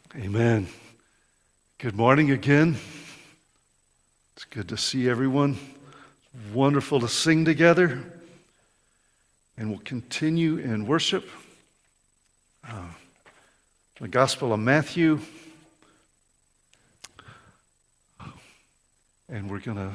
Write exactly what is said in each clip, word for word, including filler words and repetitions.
Amen. Good morning again. It's good to see everyone. It's wonderful to sing together. And we'll continue in worship. Uh, the Gospel of Matthew. And we're going to,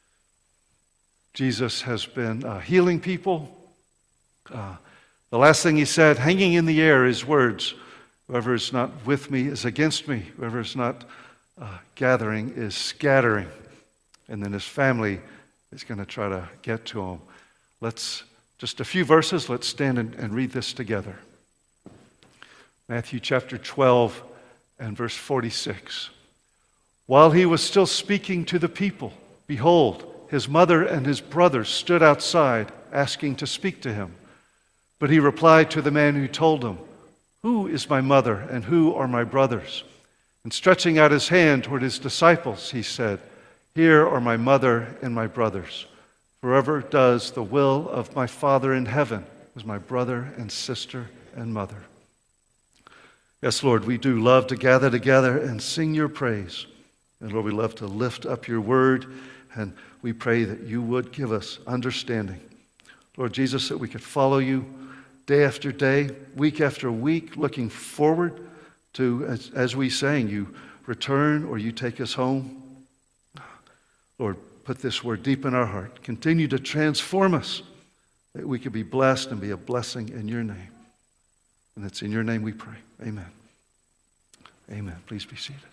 Jesus has been uh, healing people. Uh, the last thing he said, hanging in the air, his words, whoever is not with me is against me. Whoever is not uh, gathering is scattering. And then his family is going to try to get to him. Let's, just a few verses, let's stand and, and read this together. Matthew chapter twelve and verse forty-six. While he was still speaking to the people, behold, his mother and his brothers stood outside asking to speak to him. But he replied to the man who told him, "Who is my mother and who are my brothers?" And stretching out his hand toward his disciples, he said, "Here are my mother and my brothers. Whoever does the will of my Father in heaven is my brother and sister and mother." Yes, Lord, we do love to gather together and sing your praise. And Lord, we love to lift up your word, and we pray that you would give us understanding. Lord Jesus, that we could follow you day after day, week after week, looking forward to, as, as we sang, you return or you take us home. Lord, put this word deep in our heart. Continue to transform us, that we could be blessed and be a blessing in your name. And it's in your name we pray. Amen. Amen. Please be seated.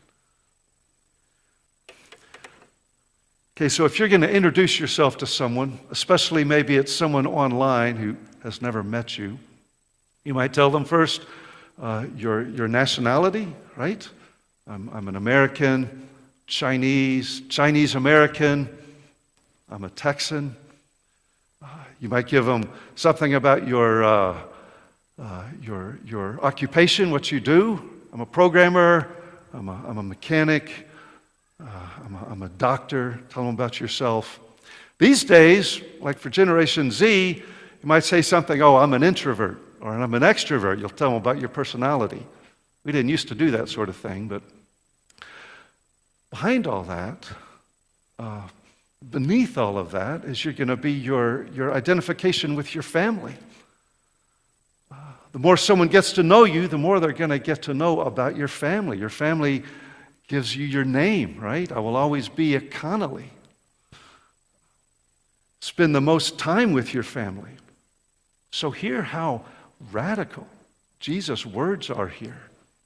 Okay, so if you're going to introduce yourself to someone, especially maybe it's someone online who has never met you, you might tell them first uh, your, your nationality, right? I'm, I'm an American, Chinese, Chinese-American, I'm a Texan. Uh, you might give them something about your, uh, uh, your, your occupation, what you do. I'm a programmer, I'm a, I'm a mechanic, uh, I'm, a, I'm a doctor. Tell them about yourself. These days, like for Generation Z, you might say something, oh, I'm an introvert, or I'm an extrovert. You'll tell them about your personality. We didn't used to do that sort of thing, but behind all that, uh, beneath all of that, is you're going to be your, your identification with your family. Uh, the more someone gets to know you, the more they're going to get to know about your family. Your family gives you your name, right? I will always be a Connolly. Spend the most time with your family. So hear how radical Jesus' words are here.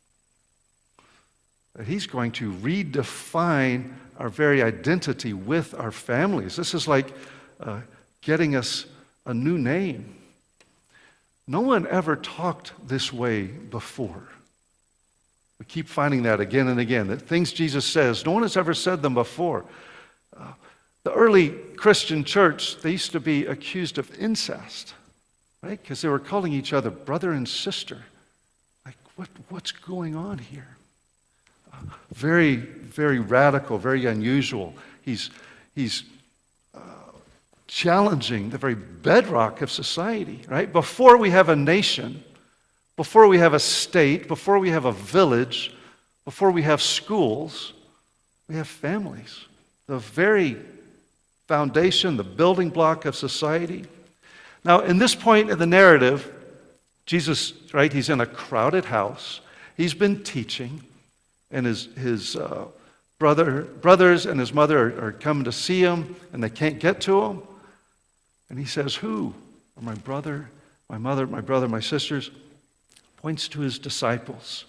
That he's going to redefine our very identity with our families. This is like uh, getting us a new name. No one ever talked this way before. We keep finding that again and again, that things Jesus says, no one has ever said them before. Uh, the early Christian church, they used to be accused of incest, right? Because they were calling each other brother and sister. Like, what, what's going on here? Very, very radical, very unusual. He's, he's uh, challenging the very bedrock of society, right? Before we have a nation, before we have a state, before we have a village, before we have schools, we have families. The very foundation, the building block of society. Now, in this point in the narrative, Jesus, right, he's in a crowded house. He's been teaching. And his, his uh, brother, brothers and his mother are, are coming to see him, and they can't get to him. And he says, "Who are my brother, my mother, my brother, my sisters?" Points to his disciples.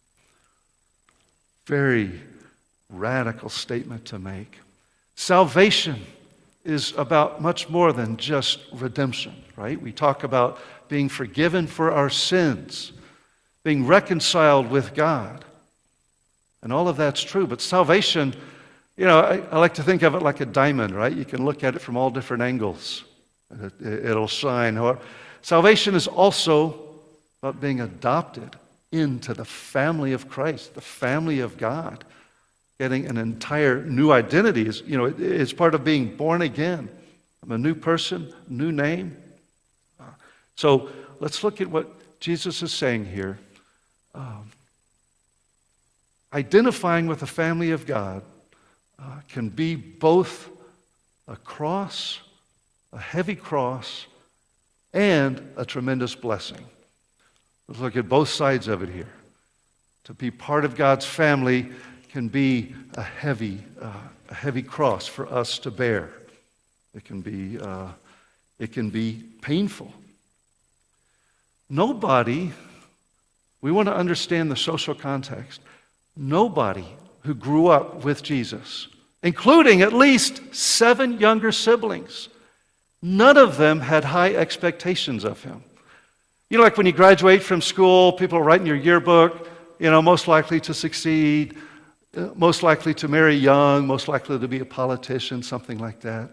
Very radical statement to make. Salvation is about much more than just redemption, right? We talk about being forgiven for our sins, being reconciled with God. And all of that's true, but salvation, you know, I, I like to think of it like a diamond, right? You can look at it from all different angles. It, it, it'll shine. Salvation is also about being adopted into the family of Christ, the family of God. Getting an entire new identity is, you know, it, it's part of being born again. I'm a new person, new name. So let's look at what Jesus is saying here. Um, identifying with the family of God uh, can be both a cross, a heavy cross, and a tremendous blessing. Let's look at both sides of it here. To be part of God's family can be a heavy, uh, a heavy cross for us to bear. It can be, uh, it can be painful. Nobody, we want to understand the social context. Nobody who grew up with Jesus, including at least seven younger siblings, none of them had high expectations of him. You know, like when you graduate from school, people are writing your yearbook, you know, most likely to succeed, most likely to marry young, most likely to be a politician, something like that.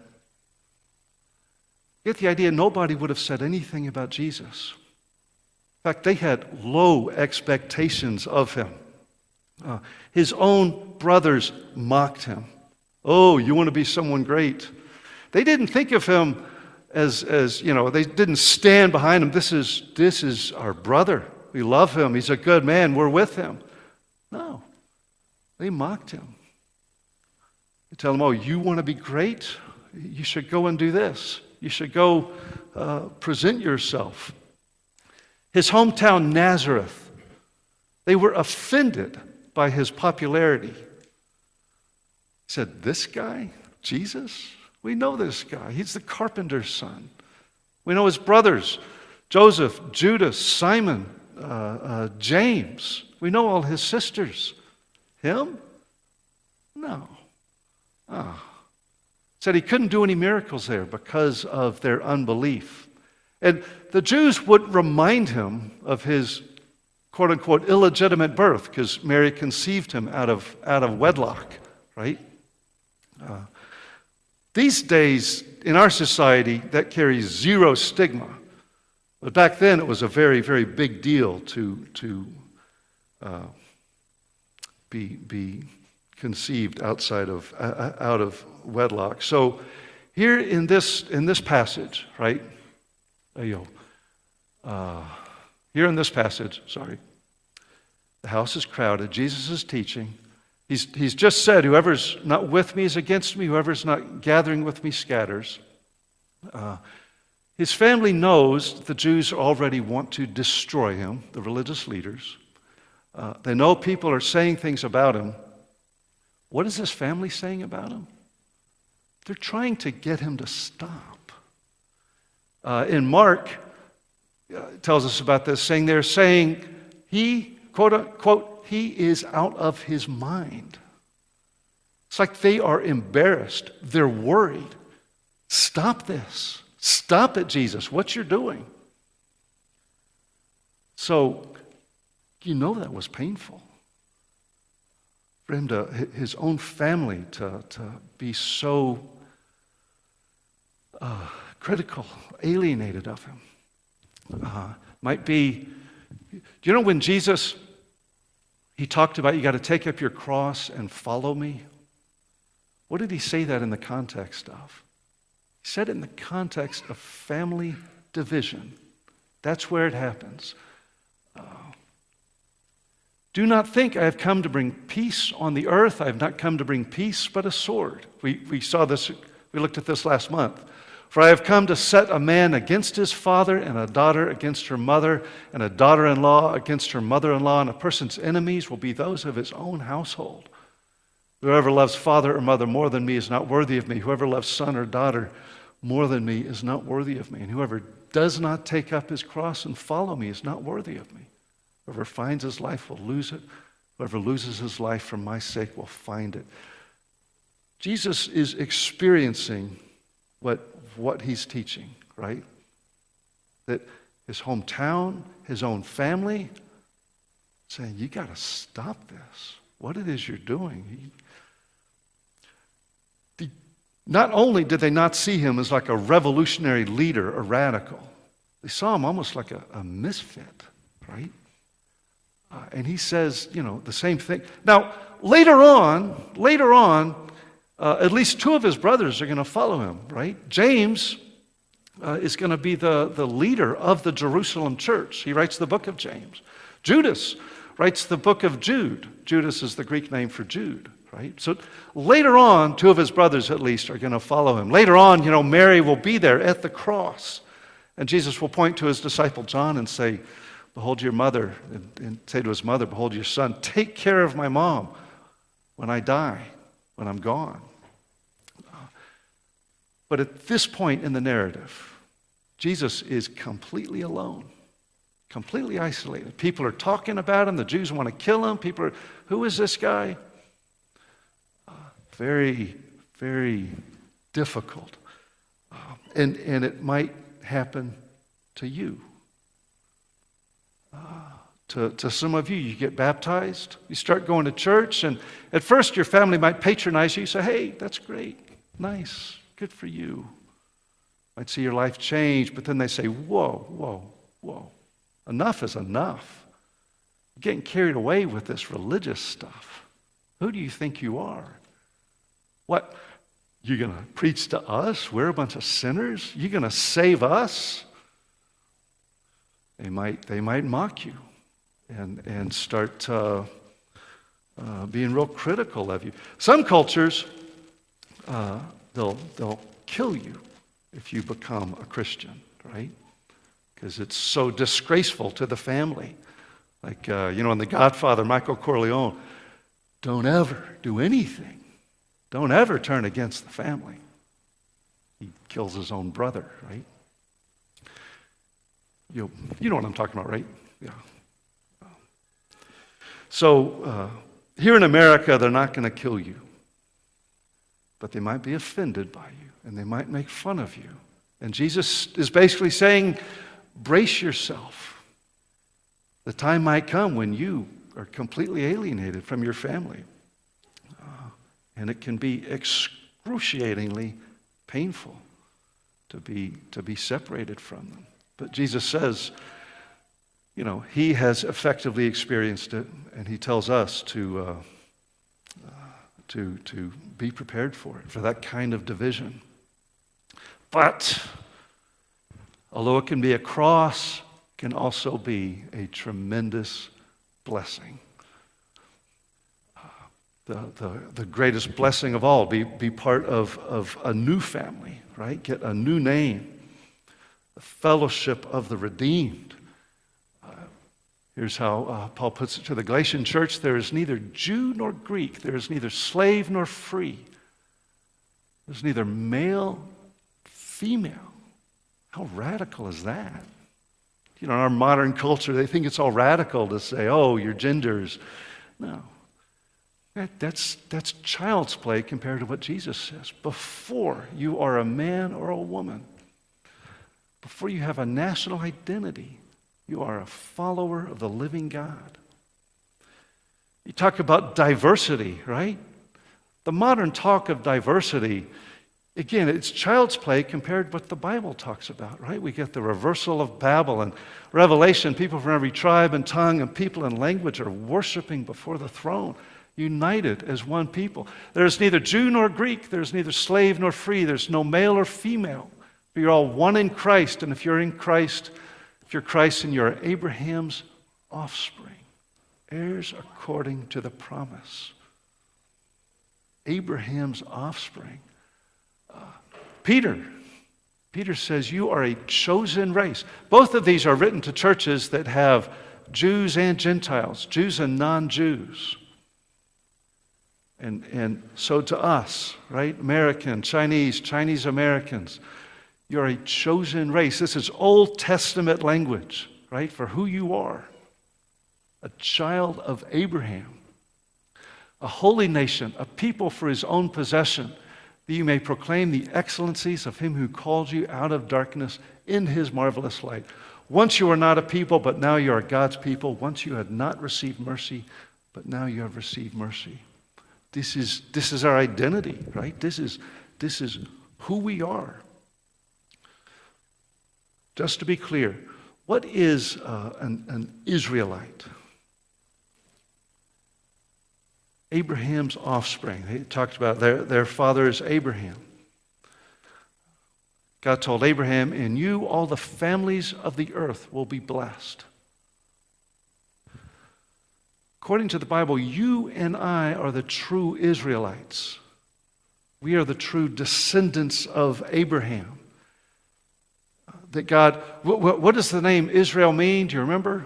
Get the idea, nobody would have said anything about Jesus. In fact, they had low expectations of him. Uh, his own brothers mocked him. Oh, you want to be someone great. They didn't think of him as, as you know, they didn't stand behind him. This is, this is our brother. We love him. He's a good man. We're with him. No. They mocked him. They tell him, oh, you want to be great? You should go and do this. You should go uh, present yourself. His hometown, Nazareth, they were offended by his popularity. He said, this guy, Jesus? We know this guy. He's the carpenter's son. We know his brothers, Joseph, Judas, Simon, uh, uh, James. We know all his sisters. Him? No. Oh. Said he couldn't do any miracles there because of their unbelief. And the Jews would remind him of his quote-unquote illegitimate birth because Mary conceived him out of, out of wedlock, right? Uh, these days, in our society, that carries zero stigma. But back then, it was a very, very big deal to, to uh, be, be conceived outside of, uh, out of wedlock. So here in this, in this passage, right? Uh, here in this passage, sorry, the house is crowded. Jesus is teaching. He's, he's just said, whoever's not with me is against me. Whoever's not gathering with me scatters. Uh, his family knows that the Jews already want to destroy him, the religious leaders. Uh, they know people are saying things about him. What is his family saying about him? They're trying to get him to stop. Uh, in Mark, uh, tells us about this, saying they're saying he, quote unquote, he is out of his mind. It's like they are embarrassed. They're worried. Stop this. Stop it, Jesus. What you're doing. So, you know that was painful. For him to, his own family to, to be so uh, critical, alienated of him. Uh, might be, do you know when Jesus, he talked about you got to take up your cross and follow me? What did he say that in the context of? He said it in the context of family division. That's where it happens. Uh, Do not think I have come to bring peace on the earth. I have not come to bring peace, but a sword. We, we saw this, we looked at this last month. For I have come to set a man against his father, and a daughter against her mother, and a daughter-in-law against her mother-in-law, and a person's enemies will be those of his own household. Whoever loves father or mother more than me is not worthy of me. Whoever loves son or daughter more than me is not worthy of me. And whoever does not take up his cross and follow me is not worthy of me. Whoever finds his life will lose it. Whoever loses his life for my sake will find it. Jesus is experiencing what, what he's teaching, right? That his hometown, his own family, saying, you got to stop this. What it is you're doing. He, the, not only did they not see him as like a revolutionary leader, a radical, they saw him almost like a, a misfit, right? Uh, and he says, you know, the same thing. Now, later on, later on, uh, at least two of his brothers are going to follow him, right? James uh, is going to be the, the leader of the Jerusalem church. He writes the book of James. Judas writes the book of Jude. Judas is the Greek name for Jude, right? So later on, two of his brothers at least are going to follow him. Later on, you know, Mary will be there at the cross. And Jesus will point to his disciple John and say, behold your mother, and, and say to his mother, behold your son. Take care of my mom when I die, when I'm gone. But at this point in the narrative, Jesus is completely alone, completely isolated. People are talking about him. The Jews want to kill him. People are, who is this guy? Uh, very, very difficult. Uh, and, and it might happen to you. Uh, to, to some of you, you get baptized, you start going to church, and at first your family might patronize you. You say, hey, that's great, nice, good for you. Might see your life change, but then they say, whoa, whoa, whoa, enough is enough. You're getting carried away with this religious stuff. Who do you think you are? What? You're going to preach to us? We're a bunch of sinners? You're going to save us? They might, they might mock you and, and start uh, uh, being real critical of you. Some cultures, uh, they'll, they'll kill you if you become a Christian, right? Because it's so disgraceful to the family. Like, uh, you know, in The Godfather, Michael Corleone, don't ever do anything. Don't ever turn against the family. He kills his own brother, right? You, you know what I'm talking about, right? Yeah. So uh, here in America, they're not going to kill you. But they might be offended by you, and they might make fun of you. And Jesus is basically saying, brace yourself. The time might come when you are completely alienated from your family. And it can be excruciatingly painful to be, to be separated from them. But Jesus says, you know, he has effectively experienced it, and he tells us to, uh, uh, to, to be prepared for it, for that kind of division. But, although it can be a cross, it can also be a tremendous blessing. The, the, the greatest blessing of all, be, be part of, of a new family, right? Get a new name, the fellowship of the redeemed. Uh, here's how uh, Paul puts it to the Galatian church. There is neither Jew nor Greek. There is neither slave nor free. There's neither male, female. How radical is that? You know, in our modern culture, they think it's all radical to say, oh, your genders. No. That, that's, that's child's play compared to what Jesus says. Before you are a man or a woman, before you have a national identity, you are a follower of the living God. You talk about diversity, right? The modern talk of diversity, again, it's child's play compared to what the Bible talks about, right? We get the reversal of Babel and Revelation. People from every tribe and tongue and people and language are worshiping before the throne, united as one people. There's neither Jew nor Greek. There's neither slave nor free. There's no male or female. But you're all one in Christ. And if you're in Christ, if you're Christ, and you're Abraham's offspring, heirs according to the promise. Abraham's offspring. Uh, Peter. Peter says, you are a chosen race. Both of these are written to churches that have Jews and Gentiles, Jews and non-Jews. And, and so to us, right? American, Chinese, Chinese Americans, you're a chosen race. This is Old Testament language, right? For who you are. A child of Abraham. A holy nation, a people for his own possession, that you may proclaim the excellencies of him who called you out of darkness in his marvelous light. Once you were not a people, but now you are God's people. Once you had not received mercy, but now you have received mercy. This is, this is our identity, right? This is, this is who we are. Just to be clear, what is uh, an, an Israelite? Abraham's offspring. He talked about their, their father is Abraham. God told Abraham, in you all the families of the earth will be blessed. According to the Bible, you and I are the true Israelites. We are the true descendants of Abraham. That God, what, what does the name Israel mean? Do you remember?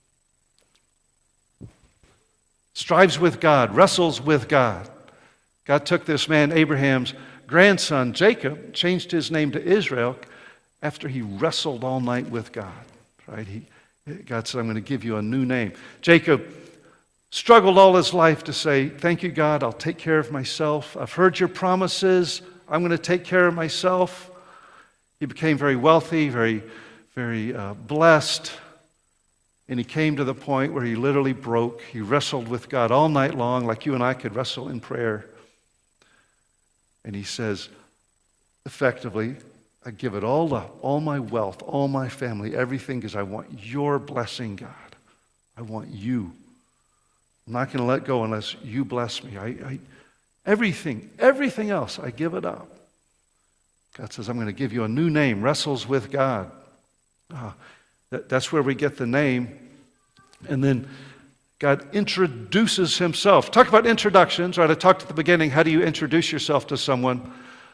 Strives with God, wrestles with God. God took this man, Abraham's grandson, Jacob, changed his name to Israel after he wrestled all night with God. Right? He, God said, I'm going to give you a new name. Jacob struggled all his life to say, thank you, God, I'll take care of myself. I've heard your promises. I'm going to take care of myself. He became very wealthy, very, very uh, blessed. And he came to the point where he literally broke. He wrestled with God all night long, like you and I could wrestle in prayer. And he says, effectively, I give it all up, all my wealth, all my family, everything, because I want your blessing, God. I want you. I'm not going to let go unless you bless me. I, I, everything, everything else, I give it up. God says, I'm going to give you a new name, wrestles with God. Uh, that, that's where we get the name. And then God introduces himself. Talk about introductions, right? I talked at the beginning, how do you introduce yourself to someone?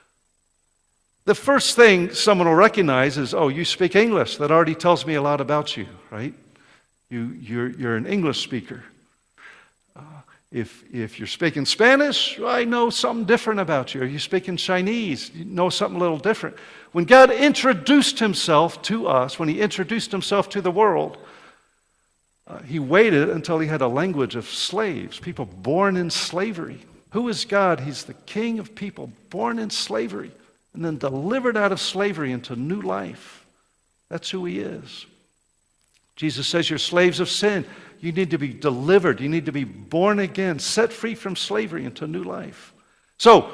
The first thing someone will recognize is, oh, you speak English. That already tells me a lot about you, right? You, you're, you're an English speaker. Uh, if, if you're speaking Spanish, I know something different about you. Are you speaking Chinese? You know something a little different. When God introduced himself to us, when he introduced himself to the world, uh, he waited until he had a language of slaves, people born in slavery. Who is God? He's the king of people born in slavery and then delivered out of slavery into new life. That's who he is. Jesus says you're slaves of sin. You need to be delivered. You need to be born again, set free from slavery into new life. So,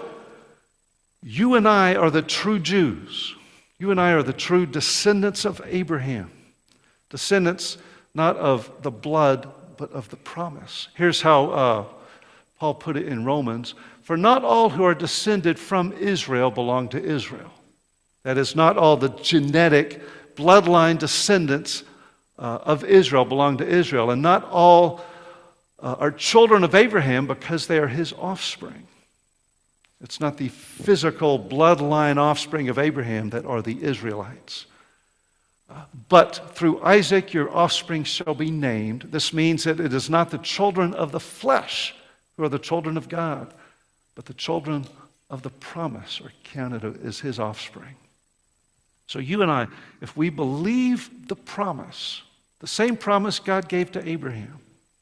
you and I are the true Jews. You and I are the true descendants of Abraham. Descendants not of the blood, but of the promise. Here's how uh, Paul put it in Romans. For not all who are descended from Israel belong to Israel. That is, not all the genetic bloodline descendants uh, of Israel belong to Israel. And not all uh, are children of Abraham because they are his offspring. It's not the physical bloodline offspring of Abraham that are the Israelites. Uh, but through Isaac your offspring shall be named. This means that it is not the children of the flesh who are the children of God, but the children of the promise are counted as his offspring. So you and I, if we believe the promise, the same promise God gave to Abraham,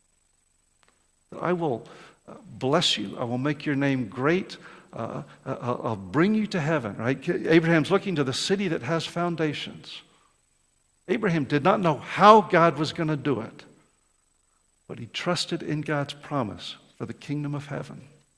that I will uh, bless you, I will make your name great, uh, uh, I'll bring you to heaven, right? Abraham's looking to the city that has foundations. Abraham did not know how God was going to do it, but he trusted in God's promise for the kingdom of heaven.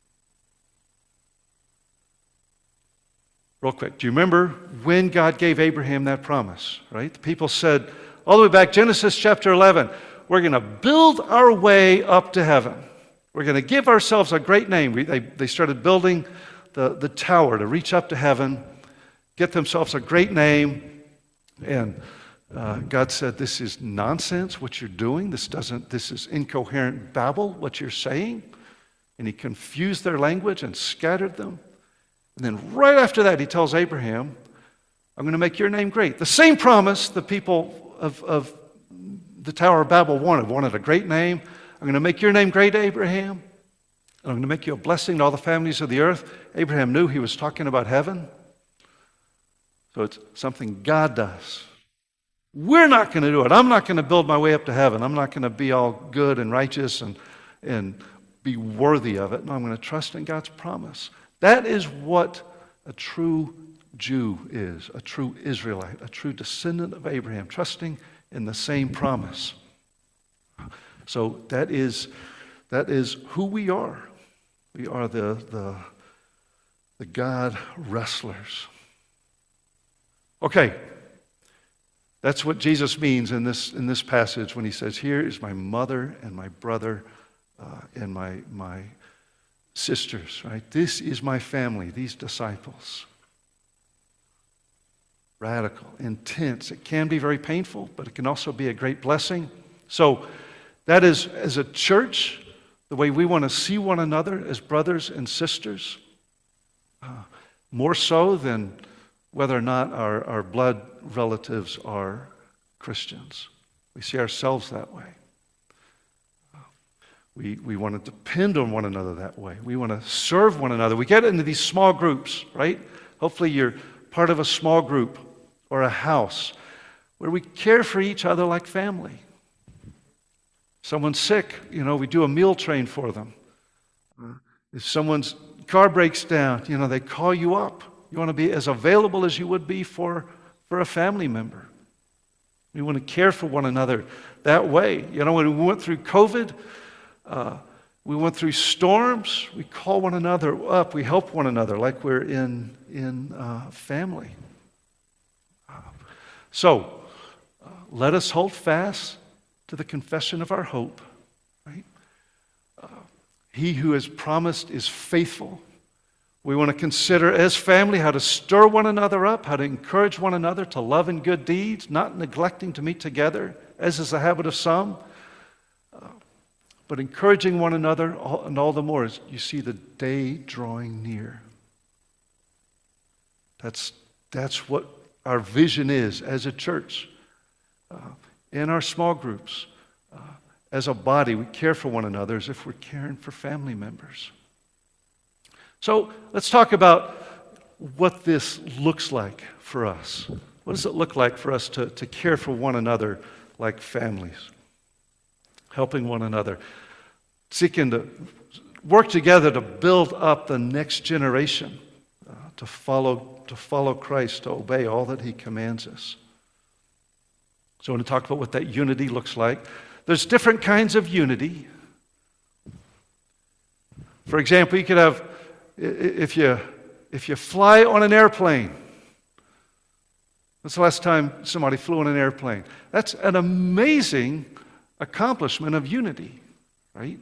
Real quick, do you remember when God gave Abraham that promise, right? The people said, all the way back, Genesis chapter eleven, we're going to build our way up to heaven. We're going to give ourselves a great name. We, they, they started building the, the tower to reach up to heaven, get themselves a great name, and uh, God said, this is nonsense what you're doing. This doesn't, this is incoherent babble, what you're saying. And he confused their language and scattered them. And then right after that, he tells Abraham, I'm going to make your name great. The same promise the people of, of the Tower of Babel wanted. Wanted a great name. I'm going to make your name great, Abraham. And I'm going to make you a blessing to all the families of the earth. Abraham knew he was talking about heaven. So it's something God does. We're not going to do it. I'm not going to build my way up to heaven. I'm not going to be all good and righteous and, and be worthy of it. No, I'm going to trust in God's promise. That is what a true Jew is, a true Israelite, a true descendant of Abraham, trusting in the same promise. So that is, that is who we are. We are the, the, the God wrestlers. Okay, that's what Jesus means in this, in this passage when he says, here is my mother and my brother uh, and my, my sisters, right? This is my family, these disciples. Radical, intense. It can be very painful, but it can also be a great blessing. So That is, as a church, the way we want to see one another as brothers and sisters, uh, more so than whether or not our, our blood relatives are Christians. We see ourselves that way. We, we want to depend on one another that way. We want to serve one another. We get into these small groups, right? Hopefully you're part of a small group or a house where we care for each other like family. Someone's sick, you know, we do a meal train for them. If someone's car breaks down, you know, they call you up. You want to be as available as you would be for, for a family member. We want to care for one another that way. You know, when we went through COVID, uh, we went through storms, we call one another up, we help one another like we're in, in uh, family. Uh, so, uh, let us hold fast to the confession of our hope, right? Uh, he who has promised is faithful. We want to consider as family how to stir one another up, how to encourage one another to love and good deeds, not neglecting to meet together, as is the habit of some, uh, but encouraging one another, all, and all the more as you see the day drawing near. That's, that's what our vision is as a church. Uh, in our small groups, uh, as a body, we care for one another as if we're caring for family members. So let's talk about what this looks like for us. What does it look like for us to, to care for one another like families? Helping one another, seeking to work together to build up the next generation, uh, to follow, to follow Christ, to obey all that He commands us. So I want to talk about what that unity looks like. There's different kinds of unity. For example, you could have, if you, if you fly on an airplane. When's the last time somebody flew on an airplane? That's an amazing accomplishment of unity, right?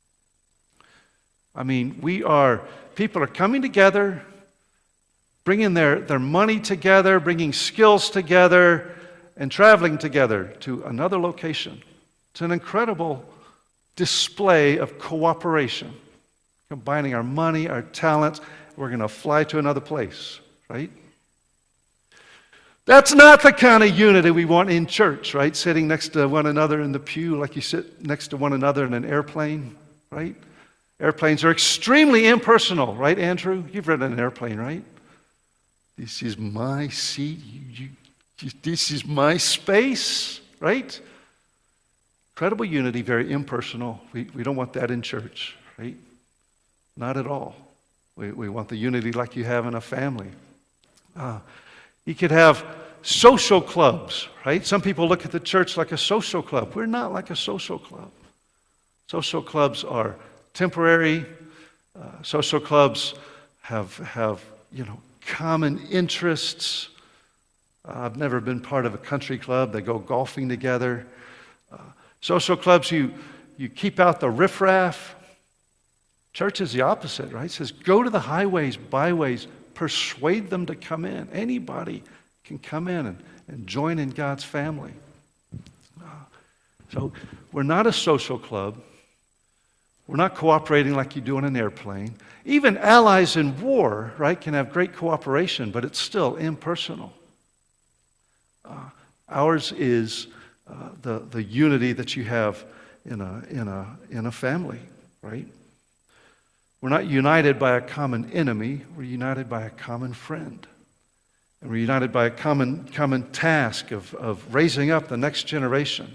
I mean, we are, people are coming together, bringing their, their money together, bringing skills together, and traveling together to another location. It's an incredible display of cooperation. Combining our money, our talents, we're going to fly to another place, right? That's not the kind of unity we want in church, right? Sitting next to one another in the pew like you sit next to one another in an airplane, right? Airplanes are extremely impersonal, right, Andrew? You've ridden an airplane, right? This is my seat. You, you, this is my space, right? Incredible unity, very impersonal. We, we don't want that in church, right? Not at all. We, we want the unity like you have in a family. Uh, you could have social clubs, right? Some people look at the church like a social club. We're not like a social club. Social clubs are temporary. Uh, social clubs have, have, you know, common interests. Uh, I've never been part of a country club. They go golfing together. Uh, social clubs, you, you keep out the riffraff. Church is the opposite, right? It says, go to the highways, byways, persuade them to come in. Anybody can come in and, and join in God's family. Uh, so we're not a social club. We're not cooperating like you do on an airplane. Even allies in war, right, can have great cooperation, but it's still impersonal. Uh, ours is uh, the, the unity that you have in a, in a, in a family, right? We're not united by a common enemy. We're united by a common friend. And we're united by a common, common task of, of raising up the next generation.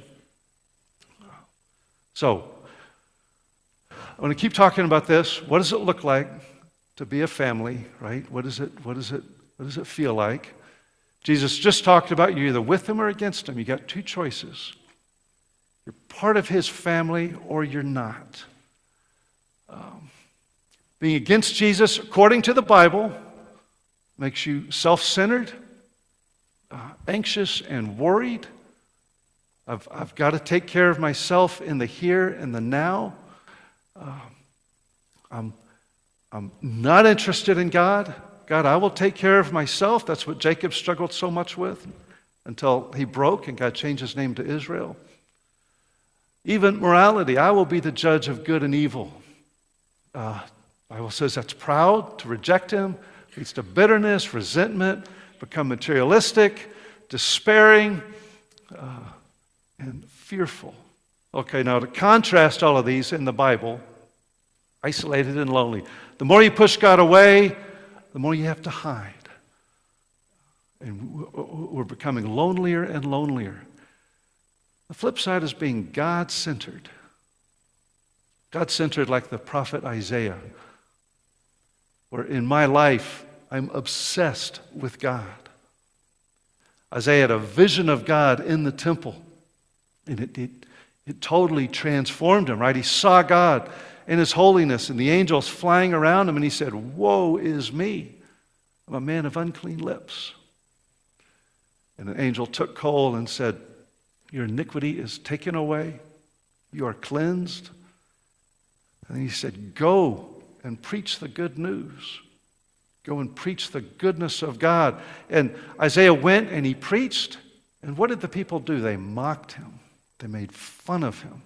So, I want to keep talking about this. What does it look like to be a family, right? What is it, what is it, what does it feel like? Jesus just talked about you're either with Him or against Him. You got two choices. You're part of His family or you're not. Um, Being against Jesus, according to the Bible, makes you self-centered, uh, anxious, and worried. I've, I've got to take care of myself in the here and the now. Uh, I'm, I'm not interested in God. God, I will take care of myself. That's what Jacob struggled so much with until he broke and God changed his name to Israel. Even morality, I will be the judge of good and evil. Uh, the Bible says that's proud. To reject him leads to bitterness, resentment, become materialistic, despairing, uh, and fearful. Okay, now to contrast all of these in the Bible, isolated and lonely. The more you push God away, the more you have to hide. And we're becoming lonelier and lonelier. The flip side is being God-centered. God-centered like the prophet Isaiah, where in my life, I'm obsessed with God. Isaiah had a vision of God in the temple, and it, it, it totally transformed him, right? He saw God in his holiness and the angels flying around him, and he said, "Woe is me, I'm a man of unclean lips." And an angel took coal and said, "Your iniquity is taken away, you are cleansed." And he said, "Go and preach the good news. Go and preach the goodness of God." And Isaiah went and he preached. And what did the people do? They mocked him. They made fun of him.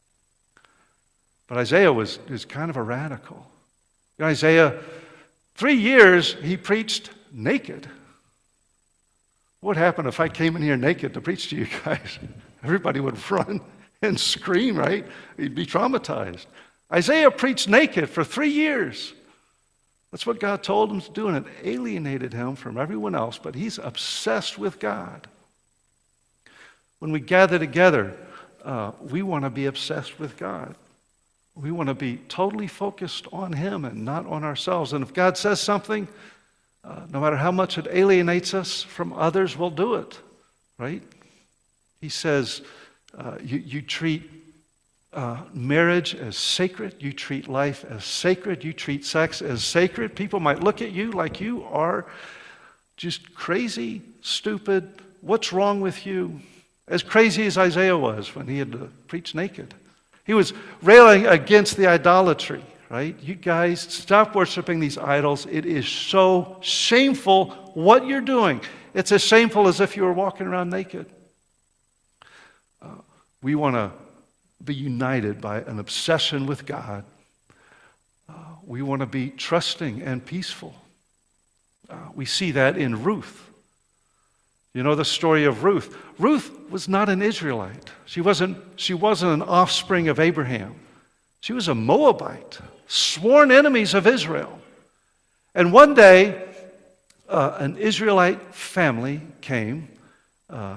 But Isaiah was, was kind of a radical. You know, Isaiah, three years he preached naked. What happened if I came in here naked to preach to you guys? Everybody would run and scream, right? He'd be traumatized. Isaiah preached naked for three years. That's what God told him to do, and it alienated him from everyone else, but he's obsessed with God. When we gather together, uh, we want to be obsessed with God. We want to be totally focused on him and not on ourselves. And if God says something, uh, no matter how much it alienates us from others, we'll do it, right? He says, uh, you, you treat Uh, marriage as sacred. You treat life as sacred. You treat sex as sacred. People might look at you like you are just crazy, stupid. What's wrong with you? As crazy as Isaiah was when he had to preach naked. He was railing against the idolatry, right? You guys, stop worshiping these idols. It is so shameful what you're doing. It's as shameful as if you were walking around naked. Uh, we want to be united by an obsession with God. Uh, we want to be trusting and peaceful. Uh, we see that in Ruth. You know the story of Ruth. Ruth was not an Israelite. She wasn't, she wasn't an offspring of Abraham. She was a Moabite, sworn enemies of Israel. And one day, uh, an Israelite family came. Uh,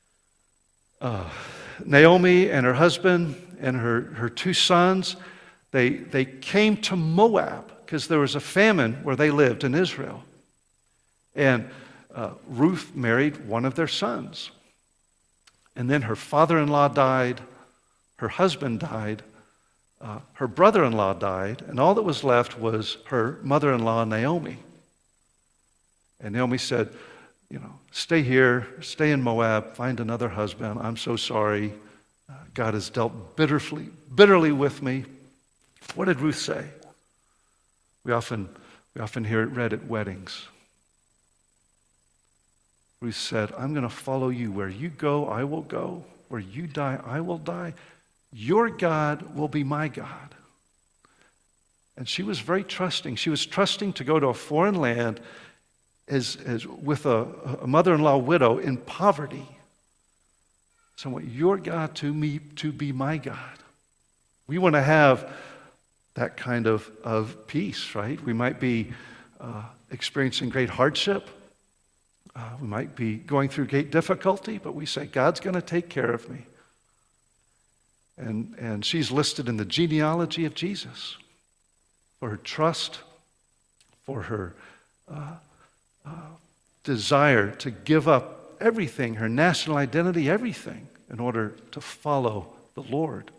uh, Naomi and her husband and her, her two sons, they, they came to Moab because there was a famine where they lived in Israel. And uh, Ruth married one of their sons. And then her father-in-law died, her husband died, uh, her brother-in-law died, and all that was left was her mother-in-law, Naomi. And Naomi said, you know, stay here, stay in Moab, find another husband. I'm so sorry. Uh, God has dealt bitterly, bitterly with me. What did Ruth say? We often, we often hear it read at weddings. Ruth said, I'm going to follow you. Where you go, I will go. Where you die, I will die. Your God will be my God. And she was very trusting. She was trusting to go to a foreign land As, as with a, a mother-in-law widow in poverty. So I want your God to me to be my God. We want to have that kind of, of peace, right? We might be uh, experiencing great hardship. Uh, we might be going through great difficulty, but we say, God's going to take care of me. And, and she's listed in the genealogy of Jesus for her trust, for her uh, Uh, desire to give up everything, her national identity, everything, in order to follow the Lord.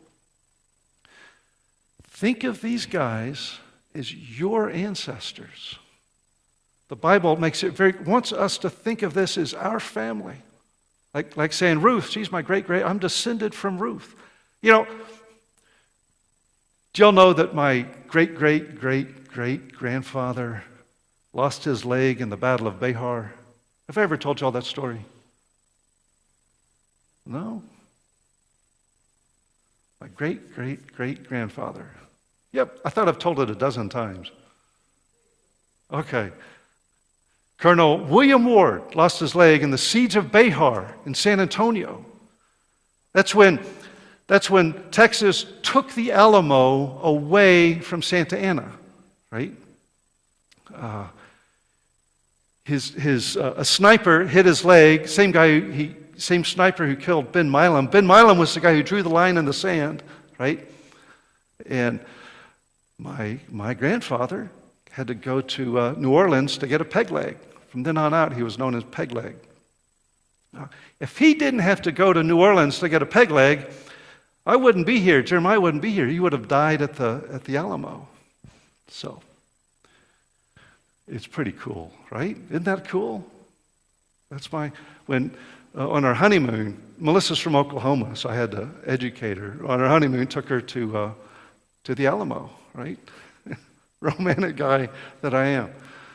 Think of these guys as your ancestors. The Bible makes it very, wants us to think of this as our family. Like, like saying, Ruth, she's my great-great, I'm descended from Ruth. You know, do y'all know that my great-great-great-great-grandfather lost his leg in the Battle of Behar? Have I ever told y'all that story? No? My great, great, great grandfather. Yep, I thought I've told it a dozen times. Okay. Colonel William Ward lost his leg in the siege of Behar in San Antonio. That's when, that's when Texas took the Alamo away from Santa Anna, right? Uh, his his uh, a sniper hit his leg. Same guy, who, he same sniper who killed Ben Milam. Ben Milam was the guy who drew the line in the sand, right? And my my grandfather had to go to uh, New Orleans to get a peg leg. From then on out, he was known as Peg Leg. Now, if he didn't have to go to New Orleans to get a peg leg, I wouldn't be here. Jeremiah wouldn't be here. He would have died at the at the Alamo. So it's pretty cool, right? Isn't that cool? That's my when uh, on our honeymoon. Melissa's from Oklahoma, so I had to educate her. On our honeymoon, took her to uh, to the Alamo, right? Romantic guy that I am.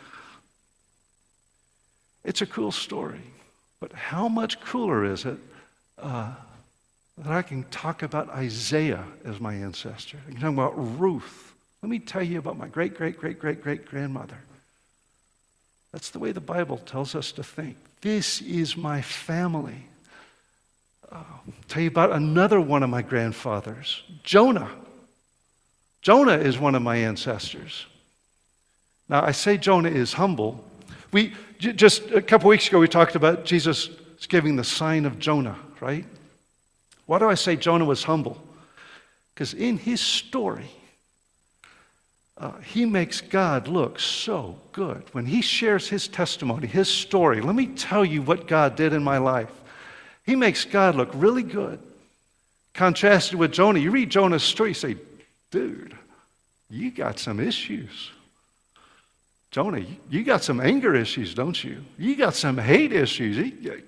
It's a cool story, but how much cooler is it uh, that I can talk about Isaiah as my ancestor? I can talk about Ruth. Let me tell you about my great, great, great, great, great grandmother. That's the way the Bible tells us to think. This is my family. Uh, tell you about another one of my grandfathers, Jonah. Jonah is one of my ancestors. Now, I say Jonah is humble. We just a couple weeks ago we talked about Jesus giving the sign of Jonah, right? Why do I say Jonah was humble? Because in his story, uh, he makes God look so good. When he shares his testimony, his story, let me tell you what God did in my life. He makes God look really good. Contrasted with Jonah, you read Jonah's story, you say, dude, you got some issues. Jonah, you got some anger issues, don't you? You got some hate issues.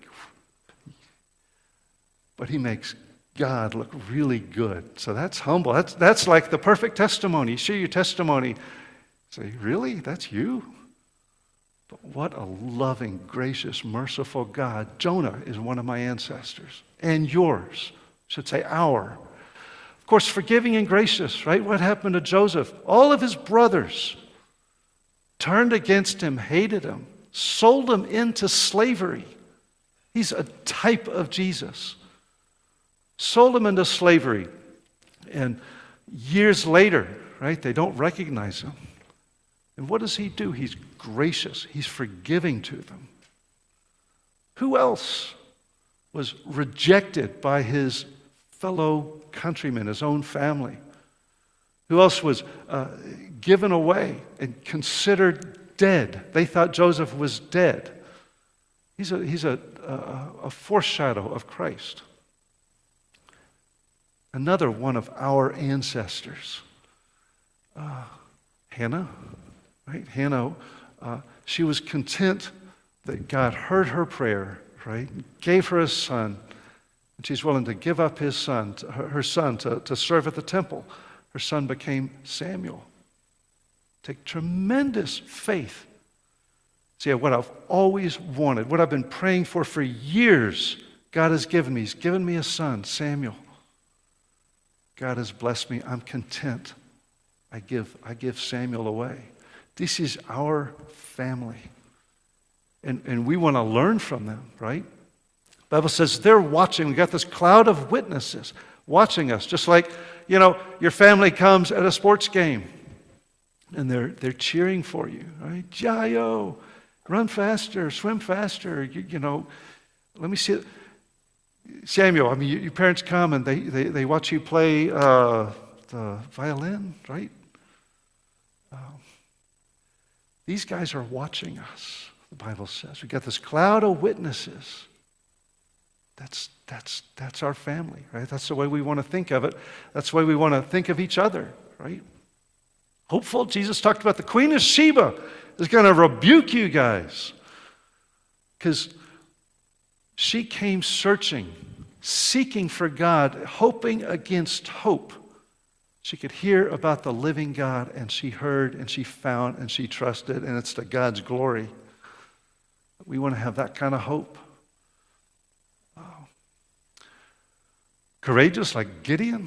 But he makes God look really good. So that's humble. That's, that's like the perfect testimony. You share your testimony. Say, really? That's you? But what a loving, gracious, merciful God. Jonah is one of my ancestors. And yours. I should say our. Of course, forgiving and gracious, right? What happened to Joseph? All of his brothers turned against him, hated him, sold him into slavery. He's a type of Jesus. Sold him into slavery. And years later, right, they don't recognize him. And what does he do? He's gracious. He's forgiving to them. Who else was rejected by his fellow countrymen, his own family? Who else was uh, given away and considered dead? They thought Joseph was dead. He's a, he's a, a, a foreshadow of Christ. Another one of our ancestors, uh, Hannah, right? Hannah, uh, she was content that God heard her prayer, right? Gave her a son, and she's willing to give up his son, to, her, her son, to, to serve at the temple. Her son became Samuel. Take tremendous faith. See, what I've always wanted, what I've been praying for for years, God has given me. He's given me a son, Samuel. God has blessed me. I'm content. I give, I give Samuel away. This is our family. And, and we want to learn from them, right? The Bible says they're watching. We got this cloud of witnesses watching us, just like, you know, your family comes at a sports game and they're they're cheering for you, right? Jayo, run faster, swim faster, you, you know, let me see it. Samuel, I mean, you, your parents come and they, they, they watch you play uh, the violin, right? Um, these guys are watching us, the Bible says. We got this cloud of witnesses. That's that's that's our family, right? That's the way we want to think of it. That's the way we want to think of each other, right? Hopeful. Jesus talked about the Queen of Sheba is going to rebuke you guys because she came searching, seeking for God, hoping against hope. She could hear about the living God, and she heard, and she found, and she trusted, and it's to God's glory. We want to have that kind of hope. Courageous like Gideon,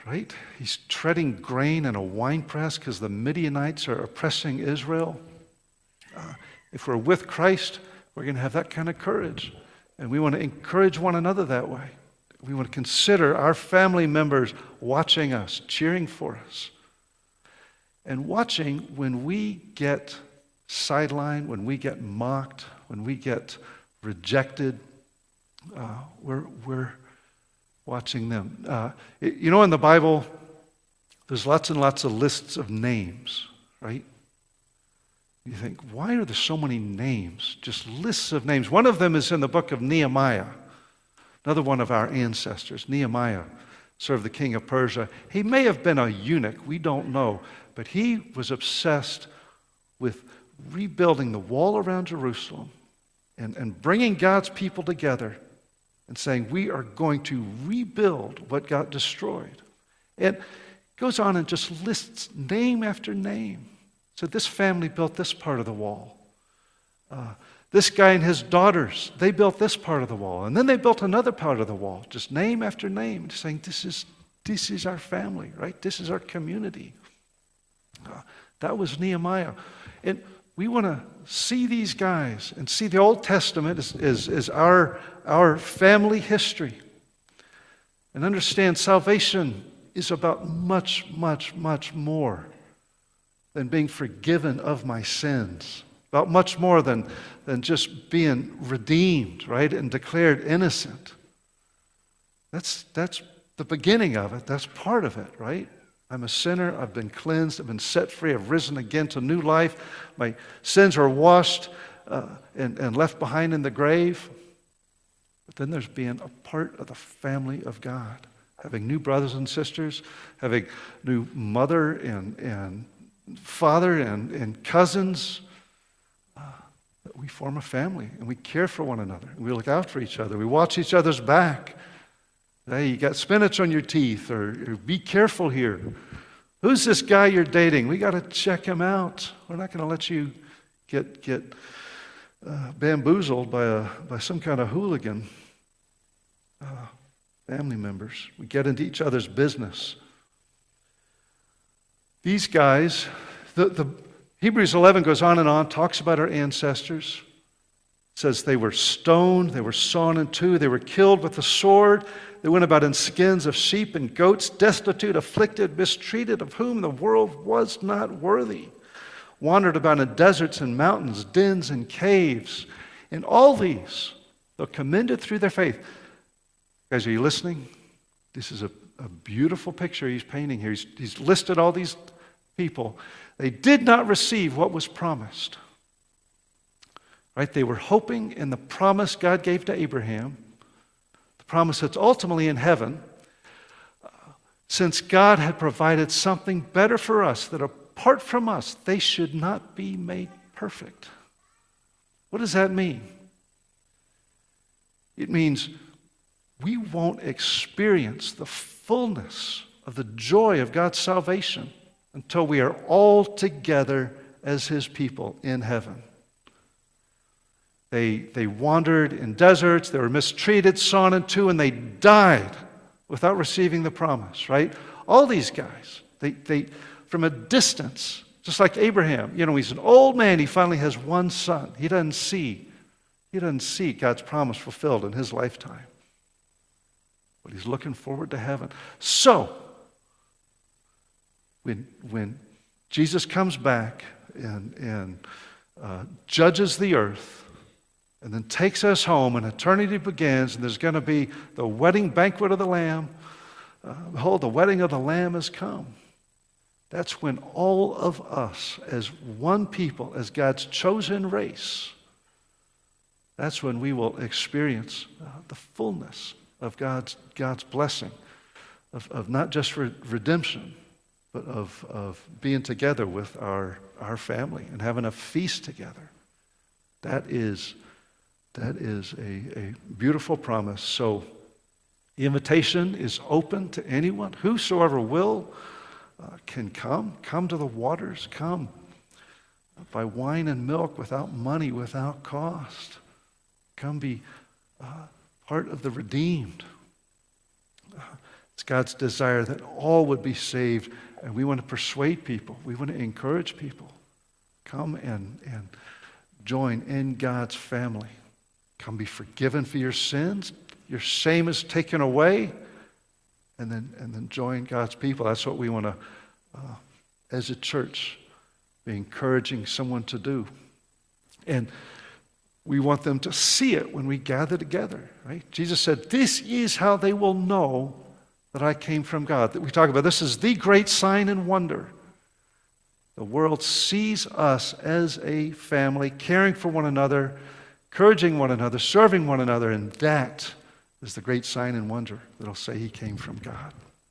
right? He's treading grain in a winepress because the Midianites are oppressing Israel. Uh, if we're with Christ, we're going to have that kind of courage. And we want to encourage one another that way. We want to consider our family members watching us, cheering for us. And watching when we get sidelined, when we get mocked, when we get rejected, uh, we're, we're watching them. Uh, you know, in the Bible, there's lots and lots of lists of names, right? You think, why are there so many names? Just lists of names. One of them is in the book of Nehemiah. Another one of our ancestors, Nehemiah, served the king of Persia. He may have been a eunuch, we don't know, but he was obsessed with rebuilding the wall around Jerusalem and, and bringing God's people together and saying, we are going to rebuild what got destroyed. And goes on and just lists name after name. So this family built this part of the wall. Uh, This guy and his daughters, they built this part of the wall. And then they built another part of the wall, just name after name, just saying, this is, this is our family, right? This is our community. Uh, that was Nehemiah. And we want to see these guys and see the Old Testament as, as, as our, our family history. And understand salvation is about much, much, much more than being forgiven of my sins. About much more than, than just being redeemed, right, and declared innocent. That's, that's the beginning of it. That's part of it, right? I'm a sinner. I've been cleansed. I've been set free. I've risen again to new life. My sins are washed uh, and, and left behind in the grave. But then there's being a part of the family of God. Having new brothers and sisters. Having new mother and, and father and, and cousins. We form a family, and we care for one another, and we look out for each other. We watch each other's back. Hey, you got spinach on your teeth, or, or be careful here. Who's this guy you're dating? We got to check him out. We're not going to let you get get uh, bamboozled by a by some kind of hooligan. Uh, family members. We get into each other's business. These guys, the the. Hebrews eleven goes on and on, talks about our ancestors. It says they were stoned, they were sawn in two, they were killed with the sword. They went about in skins of sheep and goats, destitute, afflicted, mistreated, of whom the world was not worthy. Wandered about in deserts and mountains, dens and caves. In all these, though commended through their faith. Guys, are you listening? This is a, a beautiful picture he's painting here. He's, he's listed all these people. They did not receive what was promised. Right? They were hoping in the promise God gave to Abraham, the promise that's ultimately in heaven, uh, since God had provided something better for us, that apart from us, they should not be made perfect. What does that mean? It means we won't experience the fullness of the joy of God's salvation until we are all together as His people in heaven. They, they wandered in deserts, they were mistreated, sawn in two, and they died without receiving the promise, right? All these guys, they, they from a distance, just like Abraham, you know, he's an old man, he finally has one son. He doesn't see, he doesn't see God's promise fulfilled in his lifetime. But he's looking forward to heaven. So, When, when Jesus comes back and, and uh, judges the earth and then takes us home and eternity begins and there's going to be the wedding banquet of the Lamb, uh, behold, the wedding of the Lamb has come. That's when all of us as one people, as God's chosen race, that's when we will experience uh, the fullness of God's, God's blessing, of, of not just re- redemption, but of, of being together with our, our family and having a feast together. That is, that is a, a beautiful promise. So the invitation is open to anyone. Whosoever will uh, can come. Come to the waters. Come by wine and milk, without money, without cost. Come be uh, part of the redeemed. Uh, It's God's desire that all would be saved, and we want to persuade people. We want to encourage people. Come and, and join in God's family. Come be forgiven for your sins. Your shame is taken away. And then, and then join God's people. That's what we want to, uh, as a church, be encouraging someone to do. And we want them to see it when we gather together, right? Jesus said, this is how they will know that I came from God. That we talk about, this is the great sign and wonder. The world sees us as a family, caring for one another, encouraging one another, serving one another, and that is the great sign and wonder that'll say he came from God.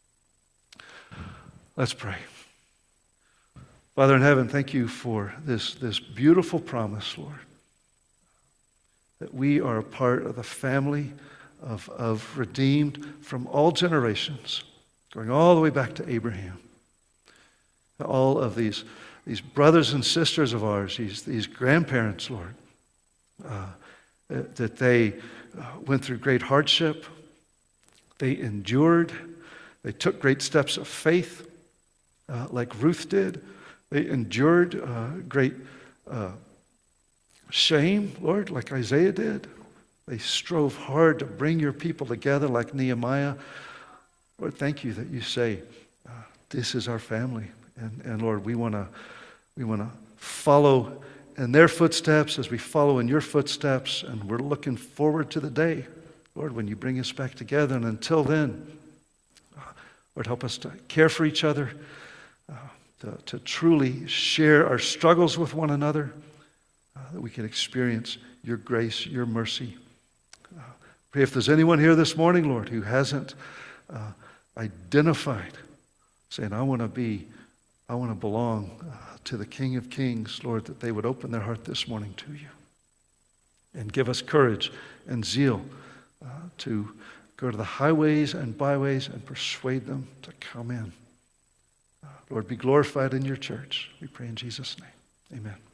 Let's pray. Father in heaven, thank you for this, this beautiful promise, Lord, that we are a part of the family of, of redeemed from all generations, going all the way back to Abraham. All of these, these brothers and sisters of ours, these, these grandparents, Lord, uh, that they uh, went through great hardship, they endured, they took great steps of faith, uh, like Ruth did. They endured uh, great uh, shame, Lord, like Isaiah did. They strove hard to bring your people together like Nehemiah. Lord, thank you that you say, uh, this is our family. And, and Lord, we want to we want to follow in their footsteps as we follow in your footsteps. And we're looking forward to the day, Lord, when you bring us back together. And until then, uh, Lord, help us to care for each other, uh, to, to truly share our struggles with one another, uh, that we can experience your grace, your mercy. Uh, pray if there's anyone here this morning, Lord, who hasn't uh, identified, saying, I want to be I want to belong uh, to the King of Kings, Lord, that they would open their heart this morning to you and give us courage and zeal uh, to go to the highways and byways and persuade them to come in. Uh, Lord, be glorified in your church. We pray in Jesus' name. Amen.